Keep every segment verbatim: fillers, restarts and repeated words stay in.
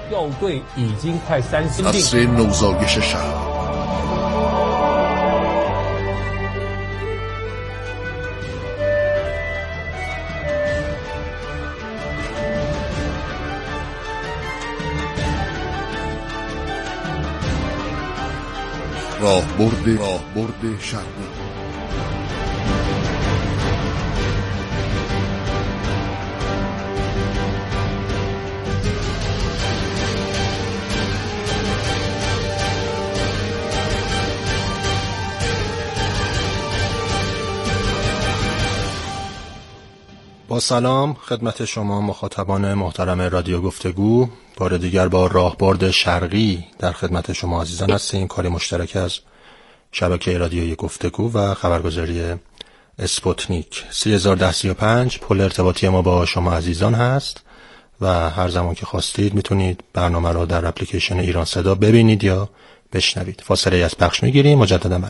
掉队已经快三十。 عصر نوزایش شهر. راهبرد راهبرد شرقی. با سلام خدمت شما مخاطبان محترم رادیو گفتگو، بار دیگر با راهبرد شرقی در خدمت شما عزیزان هستیم. کاری مشترک از شبکه رادیوی گفتگو و خبرگزاری اسپوتنیک. سه هزار و ده سی و پنج پل ارتباطی ما با شما عزیزان هست و هر زمان که خواستید میتونید برنامه را در اپلیکیشن ایران صدا ببینید یا بشنوید. فاصله از پخش میگیریم. مجددا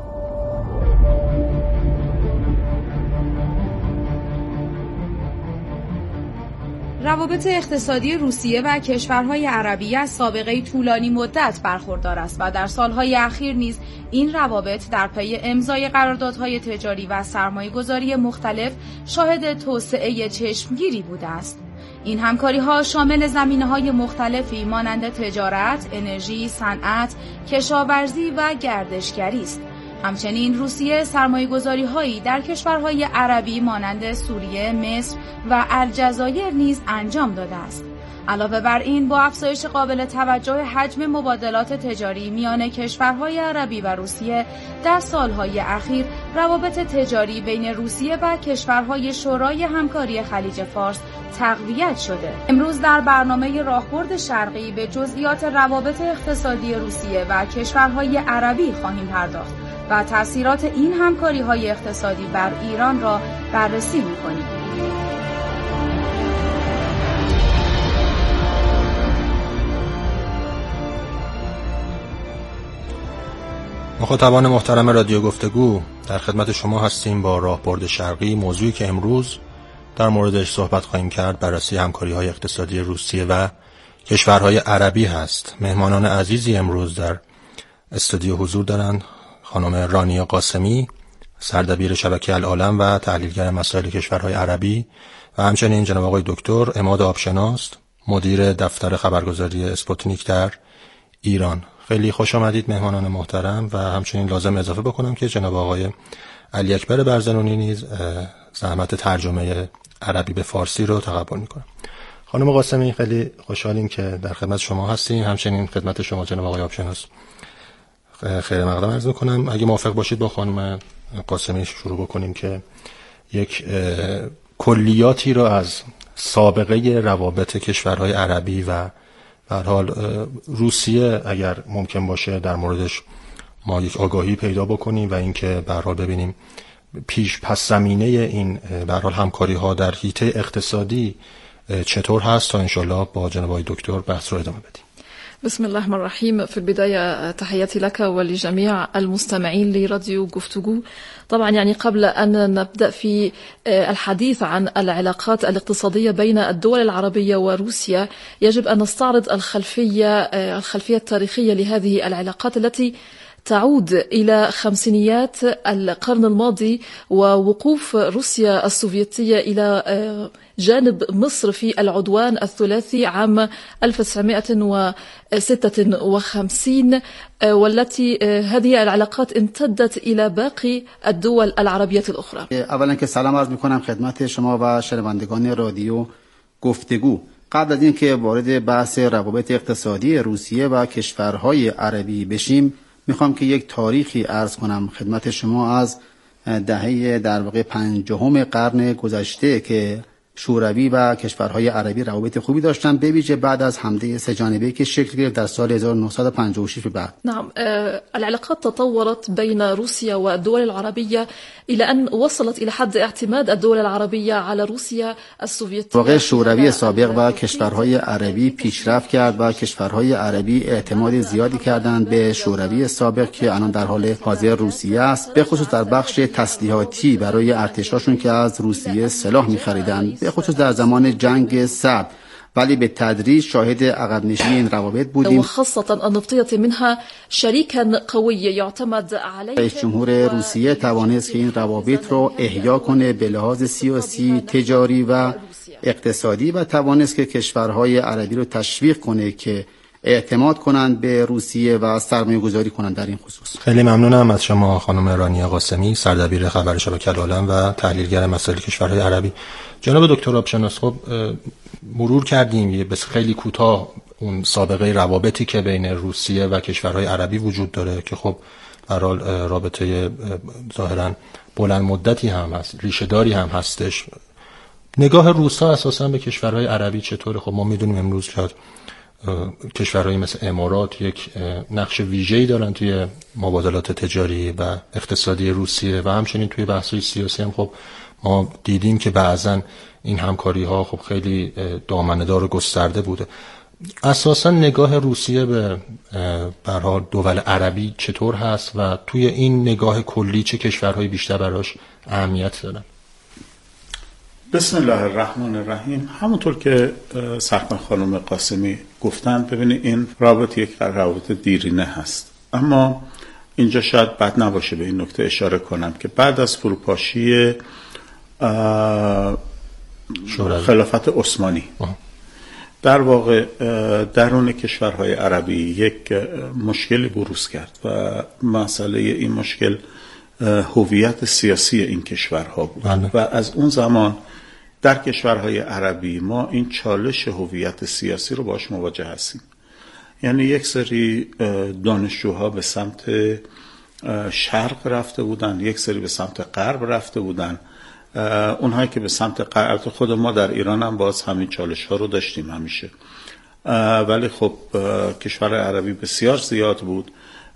روابط اقتصادی روسیه و کشورهای عربی از سابقه طولانی مدت برخوردار است و در سالهای اخیر نیز این روابط در پی امضای قراردادهای تجاری و سرمایه‌گذاری مختلف شاهد توسعه چشمگیری بوده است. این همکاری‌ها شامل زمینه‌های مختلفی مانند تجارت، انرژی، صنعت، کشاورزی و گردشگری است. همچنین روسیه سرمایه‌گذاری‌هایی در کشورهای عربی مانند سوریه، مصر و الجزایر نیز انجام داده است. علاوه بر این، با افزایش قابل توجه حجم مبادلات تجاری میان کشورهای عربی و روسیه در سالهای اخیر، روابط تجاری بین روسیه و کشورهای شورای همکاری خلیج فارس تقویت شده. امروز در برنامه راهبرد شرقی به جزئیات روابط اقتصادی روسیه و کشورهای عربی خواهیم پرداخت و تأثیرات این همکاری‌های اقتصادی بر ایران را بررسی می‌کنیم. مخاطبان محترم رادیو گفتگو، در خدمت شما هستیم با راهبرد شرقی. موضوعی که امروز در موردش صحبت خواهیم کرد بررسی همکاری‌های اقتصادی روسیه و کشورهای عربی هست. مهمانان عزیزی امروز در استودیو حضور دارند: خانم رانیا قاسمی، سردبیر شبکه العالم و تحلیلگر مسائل کشورهای عربی، و همچنین جناب آقای دکتر عماد آبشناس، مدیر دفتر خبرگزاری اسپوتنیک در ایران. خیلی خوش آمدید مهمانان محترم. و همچنین لازم اضافه بکنم که جناب آقای علی اکبر برزنونی نیز زحمت ترجمه عربی به فارسی رو تقبل میکنم. خانم قاسمی، خیلی خوشحالیم که در خدمت شما هستیم. همچنین خدمت شما جناب آقای آبشناس خیر مقدم عرض میکنم. اگه موافق باشید با خانم قاسمی شروع بکنیم که یک کلیاتی رو از سابقه روابط کشورهای عربی و به هر حال روسیه اگر ممکن باشه در موردش ما یک آگاهی پیدا بکنیم و اینکه به هر حال ببینیم پیش پس زمینه این به هر حال همکاری ها در حیطه اقتصادی چطور هست تا انشالله با جناب آقای دکتر بحث رو ادامه بدیم. بسم الله الرحمن الرحيم. في البداية تحياتي لك ولجميع المستمعين لراديو گفتگو. طبعا يعني قبل أن نبدأ في الحديث عن العلاقات الاقتصادية بين الدول العربية وروسيا، يجب أن نستعرض الخلفية الخلفية التاريخية لهذه العلاقات التي تعود إلى خمسينيات القرن الماضي ووقوف روسيا السوفيتية إلى جانب مصر في العدوان الثلاثي عام ألف وتسعمائة وستة وخمسين، والتي هذه العلاقات امتدت إلى باقي الدول العربية الأخرى. اولا که سلام عرض میکنم خدمت شما و شنوندگان رادیو گفتگو. قبل از اینکه وارد بحث روابط اقتصادی روسیه و کشورهای عربی بشیم، میخوام که یک تاریخی عرض کنم خدمت شما از دهه در واقع پنجم قرن گذشته که شوروی و کشورهای عربی روابط خوبی داشتن، به ویژه بعد از حمله سه جانبه‌ای که شکل گرفت در سال هزار و نهصد و پنجاه و شش به بعد. نعم، العلاقات تطورت بين روسيا والدول العربية إلى أن وصلت إلى حد اعتماد الدول العربية على روسيا السوفيتية. واقع شوروی سابق و کشورهای عربی پیشرفت کرد و کشورهای عربی اعتماد زیادی کردند به شوروی سابق که الان در حال حاضر روسیه است، به خصوص در بخش تسلیحاتی برای ارتشاشون که از روسیه سلاح می‌خریدند، به خصوص در زمان جنگ سرد ولی به تدریج شاهد عقب نشینی این روابط بودیم. وخاصة النفطية منها شريكا قوي يعتمد عليه. رئیس جمهور روسیه توانست که این روابط رو احیا کنه به لحاظ سیاسی، تجاری و اقتصادی و توانست که کشورهای عربی رو تشویق کنه که اعتماد کنند به روسیه و سرمایه گذاری کنند در این خصوص. خیلی ممنونم از شما خانم رانیا قاسمی، سردبیر خبر شبکه العالم و تحلیلگر مسائل کشورهای عربی. جناب دکتر آبشناس، خب مرور کردیم بس خیلی کوتاه اون سابقه روابطی که بین روسیه و کشورهای عربی وجود داره که خب در حال رابطه ظاهرا بلند مدتی هم هست، ریشه داری هم هستش. نگاه روسا اساسا به کشورهای عربی چطوره؟ خب ما میدونیم امروز شاید کشورهایی مثل امارات یک نقش ویژه‌ای دارن توی مبادلات تجاری و اقتصادی روسیه و همچنین توی بحث‌های سیاسی هم خب ما دیدیم که بعضن این همکاری‌ها خب خیلی دامنه‌دار و گسترده بوده. اساسا نگاه روسیه به به هر حال دول عربی چطور هست و توی این نگاه کلی چه کشورهایی بیشتر براش اهمیت دارن؟ بسم الله الرحمن الرحیم. همونطور که سرکار خانم قاسمی گفتن، ببینید این رابطه یک رابطه دیرینه هست، اما اینجا شاید بد نباشه به این نکته اشاره کنم که بعد از فروپاشی خلافت عثمانی آه. در واقع درون کشورهای عربی یک مشکلی بروز کرد و مسئله این مشکل هویت سیاسی این کشورها بود بله. و از اون زمان در کشورهای عربی ما این چالش هویت سیاسی رو باش مواجه هستیم. یعنی یک سری دانشجوها به سمت شرق رفته بودن، یک سری به سمت غرب رفته بودن. اونهایی که به سمت غرب، خود ما در ایران هم باز همین چالش ها رو داشتیم همیشه، ولی خب کشور عربی بسیار زیاد بود.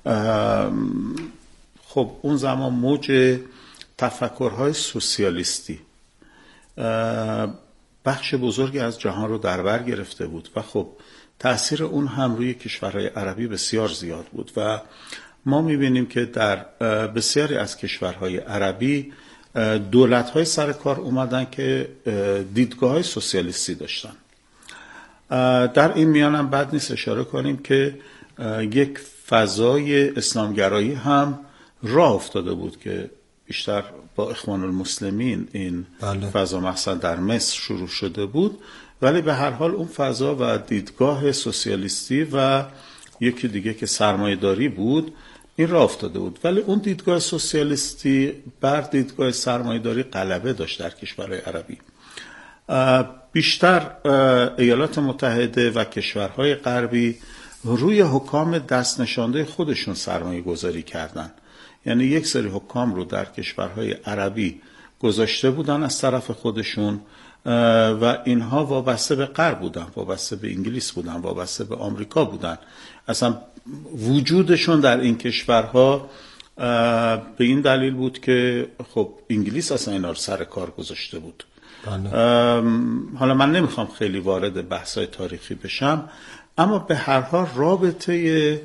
خب اون زمان موج تفکرهای سوسیالیستی بخش بزرگی از جهان رو در بر گرفته بود و خب تأثیر اون هم روی کشورهای عربی بسیار زیاد بود و ما میبینیم که در بسیاری از کشورهای عربی دولت‌های سر کار اومدن که دیدگاه‌های سوسیالیستی داشتن. در این میانم بد نیست اشاره کنیم که یک فضای اسلامگرایی هم راه افتاده بود که بیشتر با اخوان المسلمین این بله. فضا مثلا در مصر شروع شده بود، ولی به هر حال اون فضا و دیدگاه سوسیالیستی و یکی دیگه که سرمایه‌داری بود این راه افتاده بود، ولی اون دیدگاه سوسیالیستی بر دیدگاه سرمایه‌داری غلبه داشت در کشورهای عربی. بیشتر ایالات متحده و کشورهای غربی روی حکام دست نشانده خودشون سرمایه گذاری کردن، یعنی یک سری حکام رو در کشورهای عربی گذاشته بودن از طرف خودشون و اینها وابسته به غرب بودن، وابسته به انگلیس بودن، وابسته به آمریکا بودن. اصلا وجودشون در این کشورها به این دلیل بود که خب انگلیس اصلا اینا رو سر کار گذاشته بود. حالا من نمیخوام خیلی وارد بحث‌های تاریخی بشم، اما به هر حال رابطه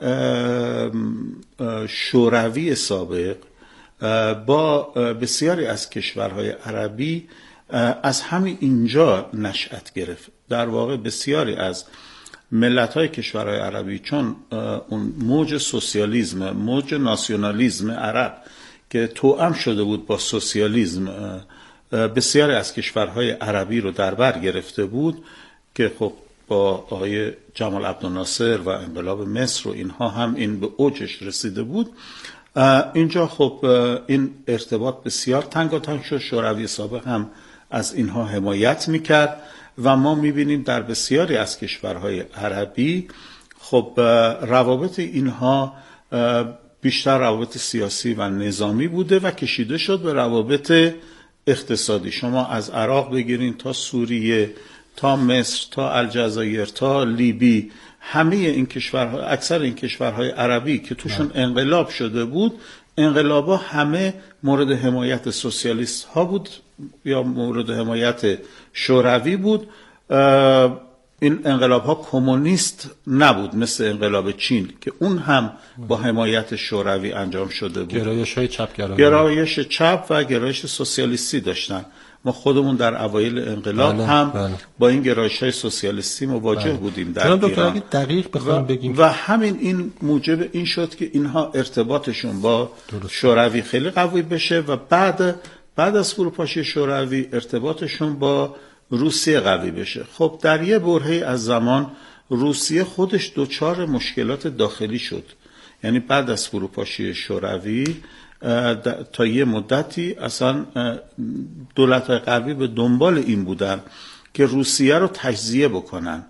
شوروی سابق با بسیاری از کشورهای عربی از همین اینجا نشأت گرفت. در واقع بسیاری از ملت‌های کشورهای عربی چون اون موج سوسیالیسم، موج ناسیونالیسم عرب که توأم شده بود با سوسیالیسم، بسیاری از کشورهای عربی رو در بر گرفته بود که خب با آقای جمال عبدالناصر و انقلاب مصر و اینها هم این به اوجش رسیده بود. اینجا خب این ارتباط بسیار تنگاتنگ شد. شوروی سابق هم از اینها حمایت میکرد و ما میبینیم در بسیاری از کشورهای عربی خب روابط اینها بیشتر روابط سیاسی و نظامی بوده و کشیده شد به روابط اقتصادی. شما از عراق بگیرین تا سوریه، تا مصر، تا الجزایر، تا لیبی، همه این کشورها، اکثر این کشورهای عربی که توشون انقلاب شده بود، انقلابا همه مورد حمایت سوسیالیست ها بود یا مورد حمایت شوروی بود. این انقلاب ها کمونیست نبود مثل انقلاب چین که اون هم با حمایت شوروی انجام شده بود. گرایش های چپ گرایش چپ و گرایش سوسیالیستی داشتن. ما خودمون در اوایل انقلاب بله، هم بله. با این گرایش‌های سوسیالیستی مواجه بله. بودیم در دکتر ایران. اگه دقیق بخوایم بگیم و همین این موجب این شد که اینها ارتباطشون با شوروی خیلی قوی بشه و بعد بعد از فروپاشی شوروی ارتباطشون با روسیه قوی بشه. خب در یه برهه‌ای از زمان روسیه خودش دچار مشکلات داخلی شد. یعنی بعد از فروپاشی شوروی تا یه مدتی اصلا دولت‌های غربی به دنبال این بودن که روسیه رو تجزیه بکنن.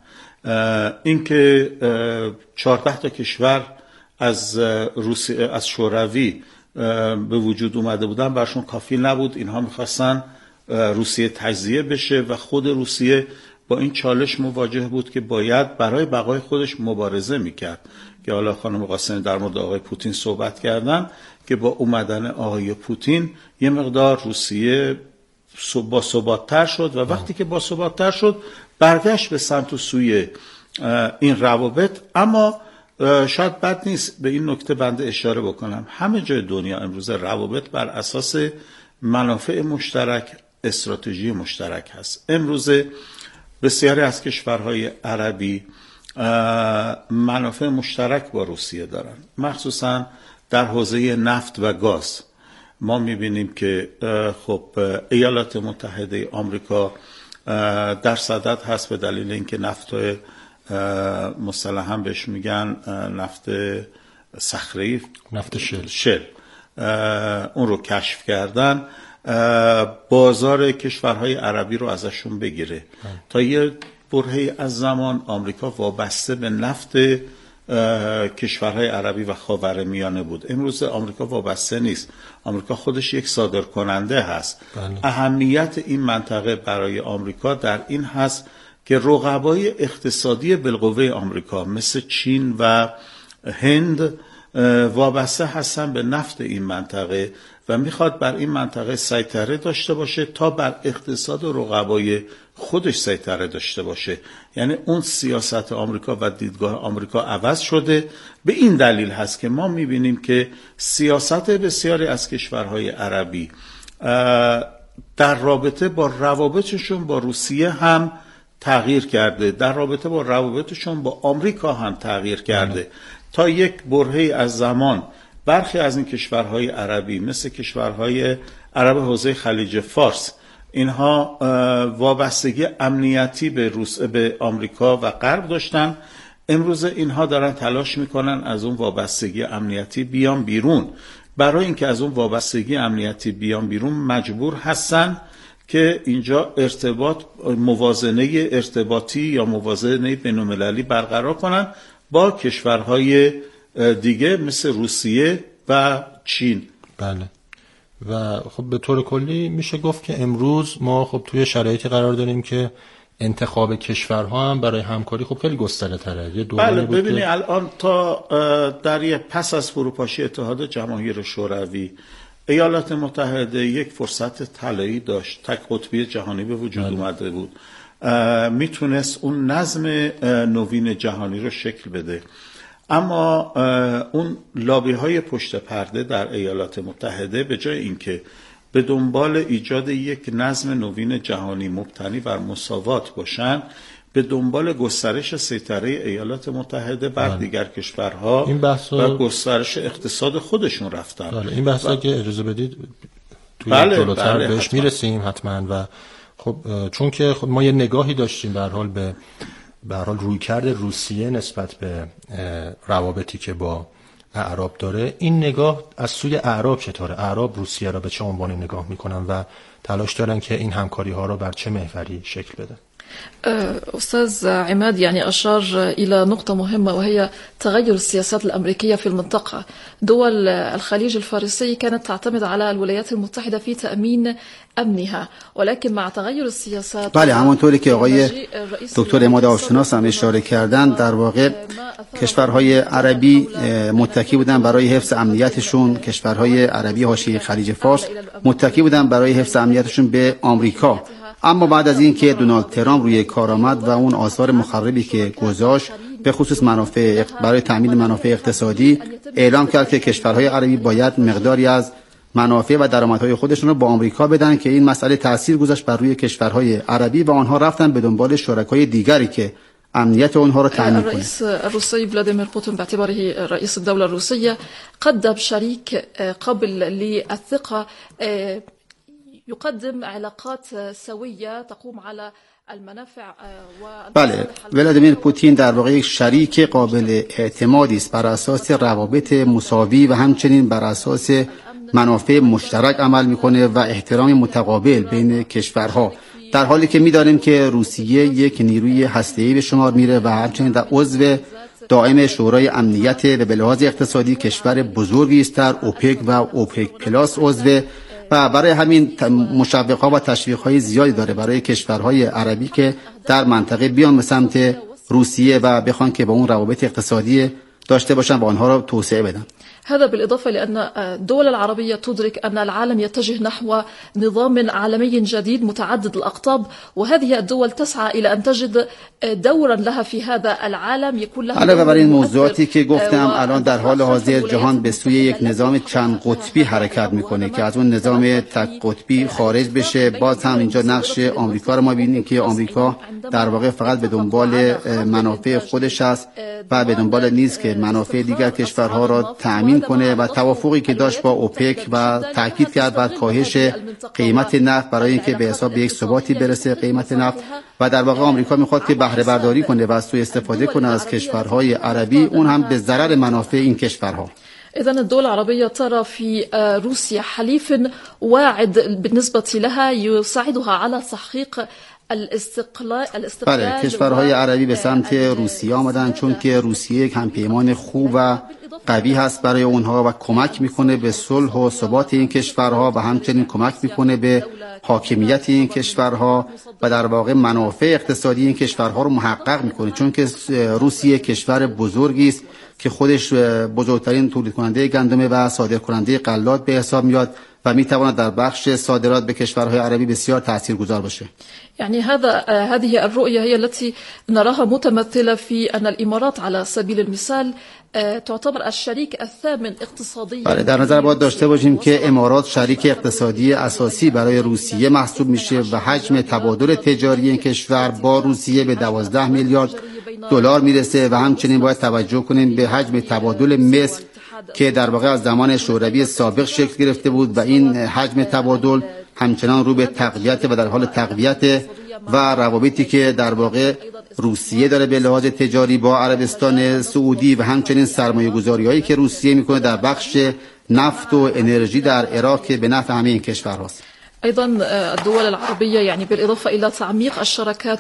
اینکه چهارده تا کشور از روسیه از شوروی به وجود اومده بودن برشون کافی نبود، اینها می‌خواستن روسیه تجزیه بشه و خود روسیه با این چالش مواجه بود که باید برای بقای خودش مبارزه میکرد که حالا خانم قاسمی در مورد آقای پوتین صحبت کردن که با اومدن آقای پوتین یه مقدار روسیه با ثبات‌تر شد و وقتی که با ثبات‌تر شد برگشت به سمت و سوی این روابط. اما شاید بد نیست به این نکته بنده اشاره بکنم، همه جای دنیا امروز روابط بر اساس منافع مشترک، استراتژی مشترک هست. امروز بسیاری از کشورهای عربی منافع مشترک با روسیه دارن، مخصوصا در حوزه نفت و گاز. ما میبینیم که خب ایالات متحده آمریکا در صدد هست به دلیل اینکه نفت مصطلحاً بهش میگن نفت صخره‌ای، نفت شل شل اون رو کشف کردن، بازار کشورهای عربی رو ازشون بگیره. هم. تا یه برهه‌ای از زمان آمریکا وابسته به نفت کشورهای عربی و خاورمیانه بود. امروز آمریکا وابسته نیست، آمریکا خودش یک صادرکننده هست. بله. اهمیت این منطقه برای آمریکا در این هست که رقبای اقتصادی بالقوه آمریکا مثل چین و هند وابسته هستن به نفت این منطقه و میخواد بر این منطقه سیطره داشته باشه تا بر اقتصاد و رقبای خودش سیطره داشته باشه. یعنی اون سیاست آمریکا و دیدگاه آمریکا عوض شده. به این دلیل هست که ما میبینیم که سیاست بسیاری از کشورهای عربی در رابطه با روابطشون با روسیه هم تغییر کرده، در رابطه با روابطشون با آمریکا هم تغییر کرده. ام. تا یک برهه‌ای از زمان برخی از این کشورهای عربی مثل کشورهای عرب حوزه خلیج فارس اینها وابستگی امنیتی به روس به آمریکا و غرب داشتن. امروز اینها دارن تلاش میکنن از اون وابستگی امنیتی بیان بیرون. برای اینکه از اون وابستگی امنیتی بیان بیرون مجبور هستن که اینجا ارتباط موازنه ارتباطی یا موازنه بین‌المللی برقرار کنن با کشورهای دیگه مثل روسیه و چین. بله. و خب به طور کلی میشه گفت که امروز ما خب توی شرایطی قرار داریم که انتخاب کشورها هم برای همکاری خب خیلی گسترده تره. یه بله ببینی که... الان تا در یه پس از فروپاشی اتحاد جماهیر شوروی ایالات متحده یک فرصت طلایی داشت، تک قطبی جهانی به وجود بله. اومده بود، میتونست اون نظم نوین جهانی رو شکل بده. اما اون لابی های پشت پرده در ایالات متحده به جای اینکه به دنبال ایجاد یک نظم نوین جهانی مبتنی بر مساوات باشن، به دنبال گسترش سیطره ایالات متحده بر بله. دیگر کشورها بحثا... و گسترش اقتصاد خودشون رفتن. بله. این بحثا و... که اجازه بدید توی بله. جلوتر بله. بهش حتما. میرسیم حتما. و خب چون که خب ما یه نگاهی داشتیم به هر حال به به هر حال رویکرد روسیه نسبت به روابطی که با اعراب داره، این نگاه از سوی اعراب چطوره؟ اعراب روسیه را به چه عنوانی نگاه میکنن و تلاش دارن که این همکاری ها را بر چه محوری شکل بدن؟ أستاذ عماد يعني أشار إلى نقطة مهمة وهي تغير السياسات الأمريكية في المنطقة. دول الخليج الفارسي كانت تعتمد على الولايات المتحدة في تأمين أمنها، ولكن مع تغير السياسات بله همونطوری که آقای دکتر عماد آبشناس هم اشاره کردن، در واقع کشورهای عربی متکی بودن برای حفظ امنیتشون، کشورهای عربی حاشیه خلیج فارس متکی بودن برای حفظ امنیتشون به آمریکا. اما بعد از این که دونالد ترامپ روی کار آمد و اون آثار مخربی که گذاشت به خصوص منافع برای تامین منافع اقتصادی، اعلام کرد که کشورهای عربی باید مقداری از منافع و درآمدهای خودشون رو با آمریکا بدن که این مسئله تأثیر گذاشت بر روی کشورهای عربی و آنها رفتن به دنبال شرکای دیگری که امنیت اونها رو تأمین کنه. الرئيس الروسي فلاديمير بوتين باعتباره رئيس الدولة الروسية قدم شريك قبل للثقة يقدم علاقات سوية تقوم على المنافع. بله، ولادیمیر پوتین در واقع یک شریک قابل اعتمادی است بر اساس روابط مساوی و همچنین بر اساس منافع مشترک عمل میکنه و احترام متقابل بین کشورها، در حالی که می‌دانیم که روسیه یک نیروی هسته‌ای به شمار میره و همچنین در عضو دائم شورای امنیت و به لحاظ اقتصادی کشور بزرگی است، در اوپک و اوپک پلاس عضو و برای همین مشوق‌ها و تشویق‌های زیادی داره برای کشورهای عربی که در منطقه بیان به سمت روسیه و بخوان که با اون روابط اقتصادی داشته باشن و آنها را توسعه بدن. هذا بالإضافة لأن الدول العربية تدرك أن العالم يتجه نحو نظام عالمي جديد متعدد الأقطاب، وهذه الدول تسعى إلى أن تجد دورا لها في هذا العالم يكون لها. علاوه بر این موضوعاتی که گفتم، الان در حال حاضر جهان به سوی یک نظام چند قطبی حرکت میکنه که از اون نظام تک قطبی خارج بشه. باز هم اینجا نقش آمریکا رو ما ببینیم که آمریکا در واقع فقط به دنبال منافع خودش است و به دنبال نیست که منافع دیگر کشورها را تأمین کنه و توافقی که داشت با اوپک و تاکید کرد بر کاهش قیمت نفت برای اینکه به حساب یک ثباتی برسه قیمت نفت و در واقع آمریکا میخواد که بهره برداری کنه و سوء استفاده کنه از کشورهای عربی، اون هم به ضرر منافع این کشورها. إذن الدول العربية ترى في روسيا حليف واعد بالنسبة لها يساعدها على تحقيق الاستقلال. بله، کشورهای عربی به سمت روسیه آمدن چون که روسیه یک همپیمان خوب و قوی هست برای اونها و کمک میکنه به صلح و ثبات این کشورها و همچنین کمک میکنه به حاکمیت این کشورها و در واقع منافع اقتصادی این کشورها رو محقق میکنه، چون که روسیه کشور بزرگی است که خودش بزرگترین تولید کننده گندم و صادر کننده غلات به حساب میاد و میتواند در بخش صادرات به کشورهای عربی بسیار تاثیرگذار باشه. يعني هذا هذه الرؤية هي التي نراها متمثلة في أن الإمارات على سبيل المثال تعتبر الشريك الثامن اقتصاديا. بله، در نظر باید داشته باشیم که امارات شریک اقتصادی اساسی برای روسیه محسوب میشه و حجم تبادل تجاری این کشور با روسیه به دوازده میلیارد دلار میرسه و همچنین باید توجه کنیم به حجم تبادل مصر که در واقع از زمان شوروی سابق شکل گرفته بود و این حجم تبادل همچنان رو به تقویت و در حال تقویت و روابطی که در واقع روسیه داره به لحاظ تجاری با عربستان سعودی و همچنین سرمایه‌گذاری‌هایی که روسیه میکنه در بخش نفت و انرژی در عراق که به نفع همه این کشورهاست. أيضا الدول العربية يعني بالإضافة إلى تعميق الشراكات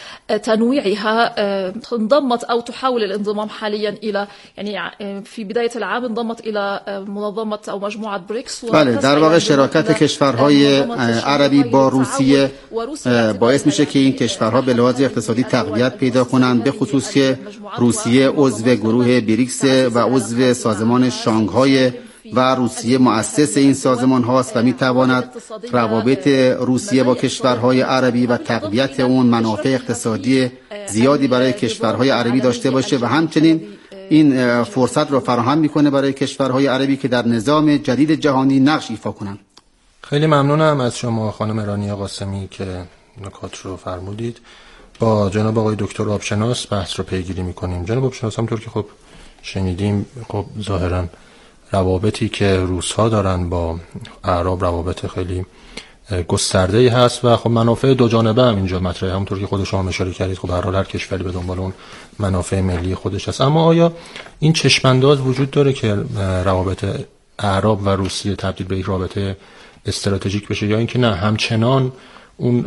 وتنويعها انضمت أو تحاول الانضمام حاليا إلى يعني في بداية العام انضمت إلى منظمة أو مجموعة بريكس. بله، در واقع شراکت کشورهای عربی با روسیه باعث میشه که این کشورها به لحاظ اقتصادی تقویت پیدا کنند، به خصوص که روسیه عضو گروه بریکس و عضو سازمان شانگهای و روسیه مؤسس این سازمان هاست و می تواند روابط روسیه با کشورهای عربی و تقویت اون منافع اقتصادی زیادی برای کشورهای عربی داشته باشه و همچنین این فرصت رو فراهم میکنه برای کشورهای عربی که در نظام جدید جهانی نقش ایفا کنند. خیلی ممنونم از شما خانم رانیا قاسمی که نکات رو فرمودید. با جناب آقای دکتر آبشناس بحث رو پیگیری میکنیم. جناب آبشناس، همونطور که خب شنیدیم، خب ظاهراً روابطی که روس‌ها دارن با اعراب روابط خیلی گسترده‌ای هست و خب منافع دو جانبه هم اینجا مطرحه، همونطور که خود شما اشاره کردید. خب به هر حال هر کشوری به دنبال اون منافع ملی خودش هست. اما آیا این چشم‌انداز وجود داره که روابط اعراب و روسیه تبدیل به یک رابطه استراتژیک بشه، یا اینکه نه همچنان اون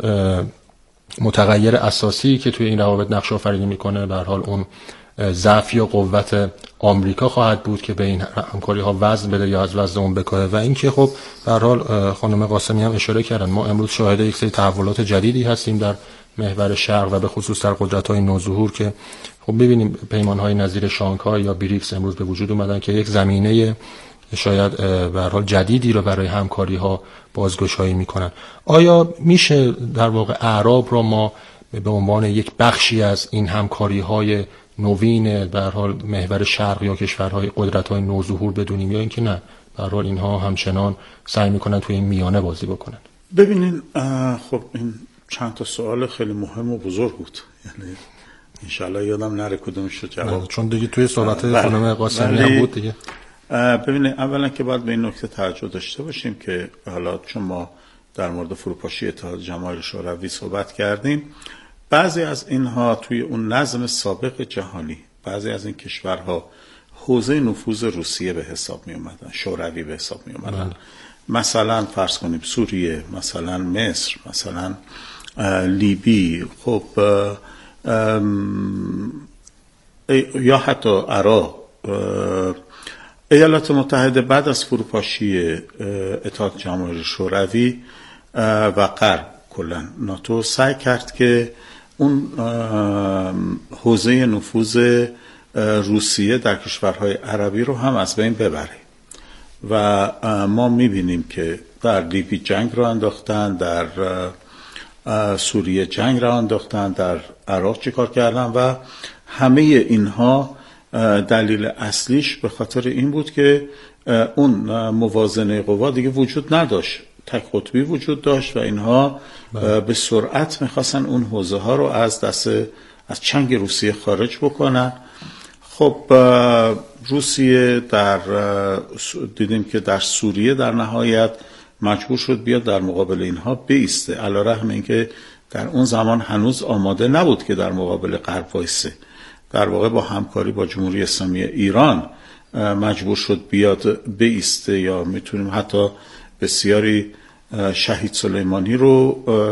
متغیر اساسی که توی این روابط نقش آفرینی میکنه به هر حال اون ضعف یا قوت آمریکا خواهد بود که به این همکاری ها وزن بده یا از وزن اون بکاهه؟ و اینکه خب به هر حال خانم قاسمی هم اشاره کردن، ما امروز شاهد یک سری تحولات جدیدی هستیم در محور شرق و به خصوص در قدرت‌های نوظهور که خب ببینیم پیمان‌های نظیر شانگهای یا بریکس امروز به وجود اومدن که یک زمینه شاید به هر حال جدیدی رو برای همکاری‌ها بازگشایی میکنن. آیا میشه در واقع اعراب را ما به عنوان یک بخشی از این همکاری‌های نوین به هر حال محور شرق یا کشورهای قدرت‌های نوظهور بدونیم، یا اینکه نه به هر حال اینها همچنان سعی میکنن توی این میانه بازی بکنن؟ ببینین خب این چند تا سوال خیلی مهم و بزرگ بود، یعنی انشالله یادم نره کدومش رو جواب، چون دیگه توی صحبت خانم قاسمی هم بود دیگه. ببینید اولا که باید به این نکته توجه داشته باشیم که حالا چون ما در مورد فروپاشی اتحاد جماهیر شوروی صحبت کردیم، بعضی از اینها توی اون نظم سابق جهانی، بعضی از این کشورها حوزه نفوذ روسیه به حساب می اومدن، شوروی به حساب می اومدن. مثلا فرض کنیم سوریه، مثلا مصر، مثلا لیبی، خب یا حتی عراق. ایالات متحده بعد از فروپاشی اتحاد جماهیر شوروی و غرب کلا ناتو سعی کرد که اون حوزه نفوذ روسیه در کشورهای عربی رو هم از بین ببره و ما میبینیم که در لیبی جنگ رو انداختن، در سوریه جنگ رو انداختن، در عراق چیکار کردن و همه اینها دلیل اصلیش به خاطر این بود که اون موازنه قوا دیگه وجود نداشت، تک قطبی وجود داشت و اینها به سرعت میخواستن اون حوزه ها رو از دست از چنگ روسیه خارج بکنن. خب روسیه در دیدیم که در سوریه در نهایت مجبور شد بیاد در مقابل اینها بیسته، علیرغم اینکه در اون زمان هنوز آماده نبود که در مقابل غرب وایسه. در واقع با همکاری با جمهوری اسلامی ایران مجبور شد بیاد بیسته، یا میتونیم حتی بسیاری شهید سلیمانی رو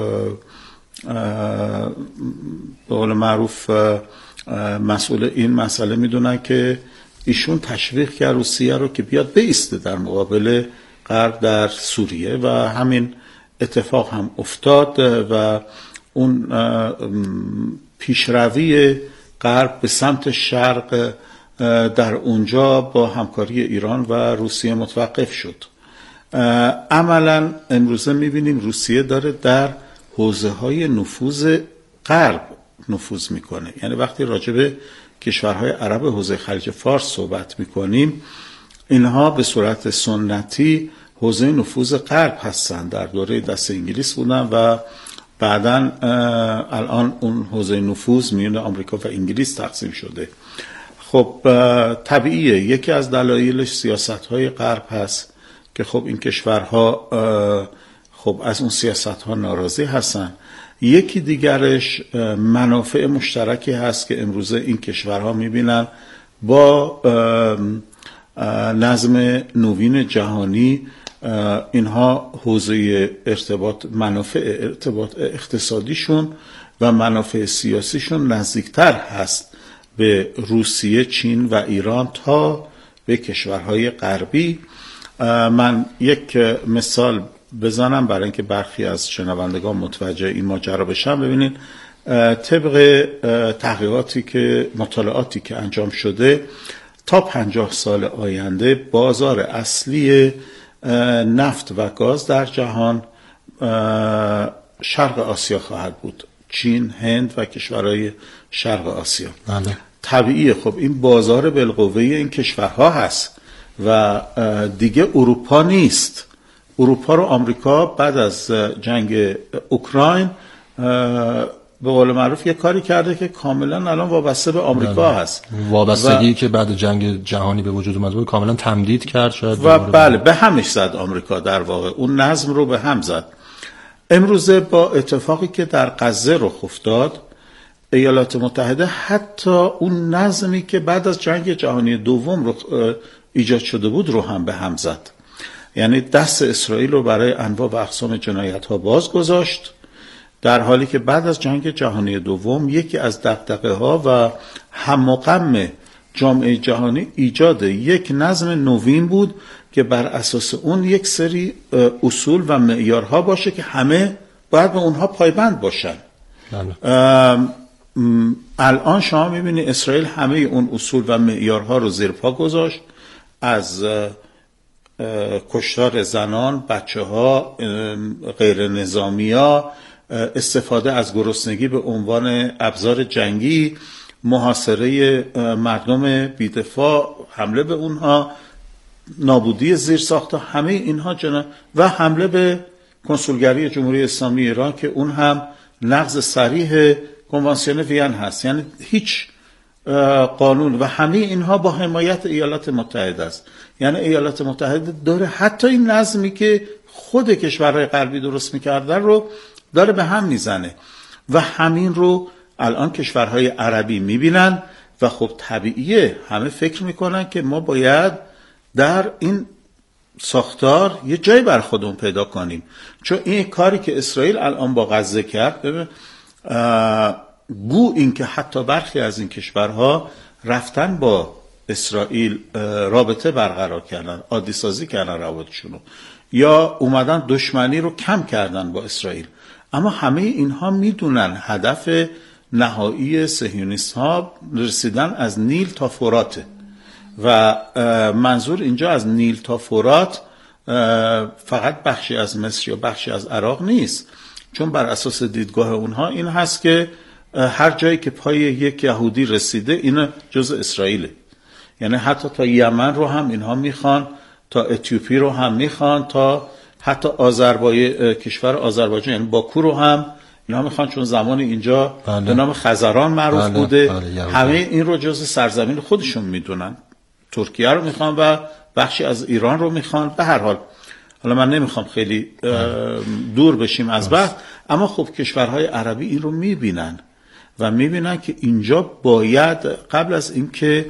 به قول معروف مسئول این مسئله میدونن که ایشون تشویق کرد روسیه رو که بیاد بیسته در مقابل غرب در سوریه و همین اتفاق هم افتاد و اون پیشروی غرب به سمت شرق در اونجا با همکاری ایران و روسیه متوقف شد. عملا امروزه میبینیم روسیه داره در حوزه های نفوذ غرب نفوذ میکنه. یعنی وقتی راجع به کشورهای عرب حوزه خلیج فارس صحبت میکنیم، اینها به صورت سنتی حوزه نفوذ غرب هستند، در دوره دست انگلیس بودن و بعداً الان اون حوزه نفوذ میون آمریکا و انگلیس تقسیم شده. خب طبیعیه یکی از دلایلش سیاست‌های غرب هست که خب این کشورها خب از اون سیاست‌ها ناراضی هستن. یکی دیگرش منافع مشترکی هست که امروزه این کشورها میبینن با نظم نوین جهانی اینها حوزه ارتباط منافع ارتباط اقتصادیشون و منافع سیاسیشون نزدیکتر هست به روسیه، چین و ایران تا به کشورهای غربی. من یک مثال بزنم برای اینکه برخی از شنوندگان متوجه این ماجرا بشن. ببینید طبق تحقیقاتی که مطالعاتی که انجام شده تا پنجاه سال آینده بازار اصلی نفت و گاز در جهان شرق آسیا خواهد بود، چین، هند و کشورهای شرق آسیا. بله. طبیعیه خب این بازار بالقوه این کشورها هست و دیگه اروپا نیست. اروپا رو آمریکا بعد از جنگ اوکراین به قول معروف یه کاری کرده که کاملا الان وابسته به آمریکا بله. هست. وابستگی و... که بعد جنگ جهانی به وجود اومد بود کاملا تمدید کرد شاید و بله به همش زد آمریکا، در واقع اون نظم رو به هم زد. امروزه با اتفاقی که در غزه رخ افتاد، ایالات متحده حتی اون نظمی که بعد از جنگ جهانی دوم رو ایجاد شده بود رو هم به هم زد. یعنی دست اسرائیل رو برای انواع و اقسام جنایت ها باز گذاشت، در حالی که بعد از جنگ جهانی دوم یکی از دغدغه ها و هم و غم جامعه جهانی ایجاد یک نظم نوین بود که بر اساس اون یک سری اصول و معیارها باشه که همه باید به اونها پایبند باشن. الان شما میبینی اسرائیل همه اون اصول و معیارها رو زیر پا گذاشت، از کشتار زنان، بچه ها، غیر نظامی ها، استفاده از گرسنگی به عنوان ابزار جنگی محاصره مردم بی‌دفاع، حمله به اونها، نابودی زیرساخت‌ها، همه اینها جنا و حمله به کنسولگری جمهوری اسلامی ایران که اون هم نقض صریح کنوانسیون وین هست. یعنی هیچ قانون و همه اینها با حمایت ایالات متحده است. یعنی ایالات متحده داره حتی این نظمی که خود کشورهای غربی درست می‌کردن رو داره به هم میزنه و همین رو الان کشورهای عربی میبینن و خب طبیعیه همه فکر میکنن که ما باید در این ساختار یه جای بر خودمون پیدا کنیم. چون این کاری که اسرائیل الان با غزه کرد، ببین گو این که حتی برخی از این کشورها رفتن با اسرائیل رابطه برقرار کردن، عادی سازی کردن روابطشونو، یا اومدن دشمنی رو کم کردن با اسرائیل. اما همه اینها میدونن هدف نهایی صهیونیست ها رسیدن از نیل تا فراته و منظور اینجا از نیل تا فرات فقط بخشی از مصر یا بخشی از عراق نیست، چون بر اساس دیدگاه اونها این هست که هر جایی که پای یک یهودی رسیده این جزء اسرائیله. یعنی حتی تا یمن رو هم اینها میخوان، تا اتیوپی رو هم میخوان، تا حتی آذربایجان، کشور آذربایجان یعنی باکو رو هم اینا میخوان، چون زمان اینجا بله. به نام خزران معروف بله. بوده بله. همه این رو جز سرزمین خودشون میدونن. ترکیه رو میخوان و بخشی از ایران رو میخوان. به هر حال حالا من نمیخوام خیلی دور بشیم از بحث، اما خب کشورهای عربی این رو میبینن و میبینن که اینجا باید قبل از اینکه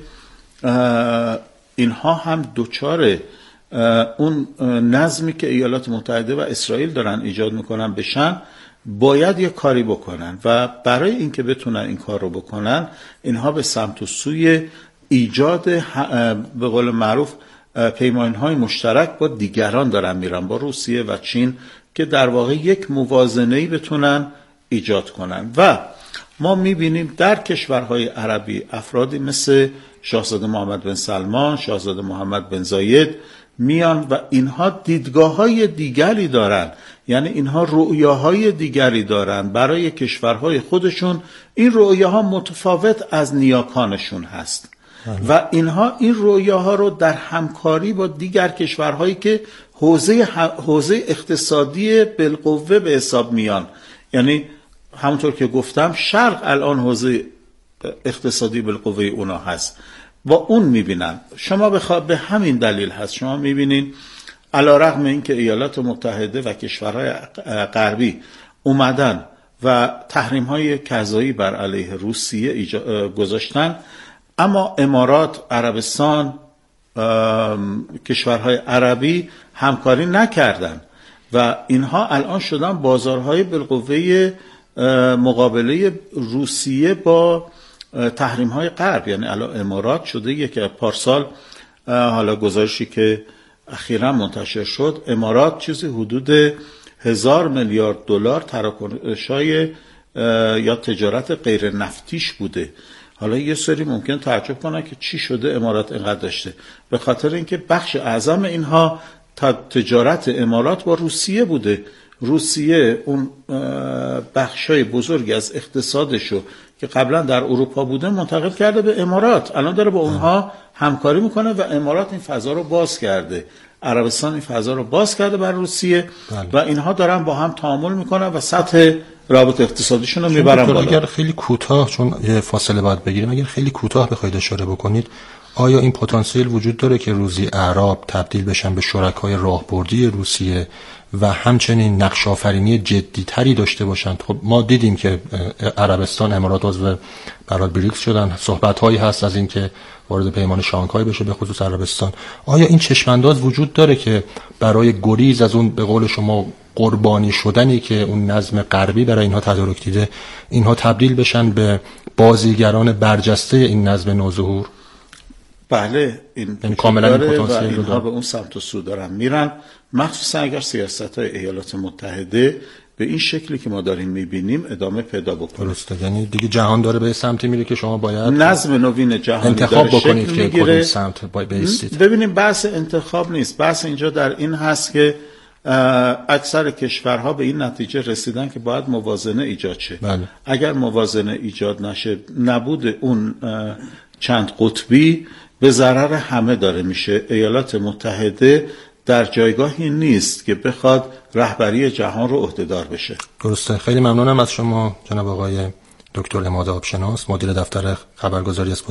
اینها هم دوچار اون نظمی که ایالات متحده و اسرائیل دارن ایجاد میکنن بشن، باید یه کاری بکنن و برای اینکه بتونن این کار رو بکنن اینها به سمت و سوی ایجاد به قول معروف پیمانهای مشترک با دیگران دارن میرن، با روسیه و چین، که در واقع یک موازنه‌ای بتونن ایجاد کنن. و ما میبینیم در کشورهای عربی افرادی مثل شاهزاده محمد بن سلمان، شاهزاده محمد بن زاید میان و اینها دیدگاه‌های دیگری دارن، یعنی اینها رؤیاهای دیگری دارن برای کشورهای خودشون. این رؤیاها متفاوت از نیاکانشون هست و اینها این رؤیاها رو در همکاری با دیگر کشورهایی که حوزه حوزه اقتصادی بالقوه به حساب میان، یعنی همونطور که گفتم شرق الان حوزه اقتصادی بالقوه اونا هست، با اون میبینن. شما بخواد به همین دلیل هست شما میبینین علیرغم اینکه ایالات متحده و کشورهای غربی اومدن و تحریم‌های قضایی بر علیه روسیه گذاشتن، اما امارات، عربستان، کشورهای عربی همکاری نکردن و اینها الان شدن بازارهای بالقوه مقابله روسیه با تحریم‌های غرب. یعنی الان امارات شده یک پارسال، حالا گزارشی که اخیراً منتشر شد، امارات چیزی حدود هزار میلیارد دلار تراکنش‌های یا تجارت غیر نفتیش بوده. حالا یه سری ممکن تعجب کنن که چی شده امارات اینقدر داشته، به خاطر اینکه بخش اعظم اینها تجارت امارات با روسیه بوده. روسیه اون بخشای بزرگی از اقتصادشو که قبلا در اروپا بوده منتقل کرده به امارات، الان داره با اونها همکاری میکنه و امارات این فضا رو باز کرده، عربستان این فضا رو باز کرده بر روسیه بله. و اینها دارن با هم تعامل میکنن و سطح رابط اقتصادیشون رو میبرن بالا. اگر خیلی کوتاه، چون یه فاصله باید بگیریم، اگر خیلی کوتاه بخواید اشاره بکنید، آیا این پتانسیل وجود داره که روزی اعراب تبدیل بشن به شرکای راهبردی روسیه و همچنین نقش آفرینی جدی تری داشته باشند؟ خب ما دیدیم که عربستان، امارات عضو برای بریکس شدن، صحبت هایی هست از این که وارد پیمان شانگهای بشه به خصوص عربستان. آیا این چشمانداز وجود داره که برای گریز از اون به قول شما قربانی شدنی که اون نظم غربی برای اینها تدارک دیده، اینها تبدیل بشن به بازیگران برجسته این نظم نوظهور؟ بله، این یعنی کاملا این پتانسیل رو اینها به اون سمت و سو دارن میرن، مخصوصا اگر سیاست‌های ایالات متحده به این شکلی که ما داریم میبینیم ادامه پیدا بکنه. درسته، یعنی دیگه جهان داره به سمتی میره که شما باید نظم نوین جهانی انتخاب بکنید که کدوم سمت باید بیستید. ببینیم بحث انتخاب نیست، بحث اینجا در این هست که اکثر کشورها به این نتیجه رسیدن که باید موازنه ایجاد شه. بله. اگر موازنه ایجاد نشه، نبود اون چند قطبی به ضرر همه داره میشه. ایالات متحده در جایگاهی نیست که بخواد رهبری جهان رو عهدهدار بشه. درسته. خیلی ممنونم از شما جناب آقای دکتر عماد آبشناس، مدیر دفتر خبرگزاری